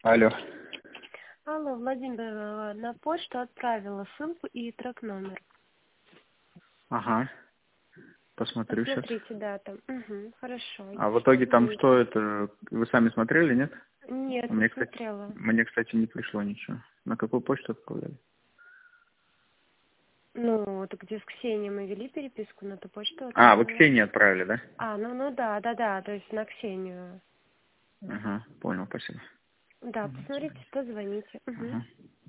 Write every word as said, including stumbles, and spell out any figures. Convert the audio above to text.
Алло. Алло, Владимир, э, на почту отправила ссылку и трек-номер. Ага. Посмотрю сейчас. Посмотрите, да, там. Угу, хорошо. А в Если итоге что, там звоните. что это? Вы сами смотрели, нет? Нет, не Мне, кстати, смотрела. мне, кстати, не пришло ничего. На какую почту отправляли? Ну, вот где с Ксенией мы вели переписку, на ту почту А, вы отправила. Ксении отправили, да? А, ну, ну да, да, да, то есть на Ксению. Ага, понял, спасибо. Да, Мгм, посмотрите, смотрите. что звоните. Угу. Ага.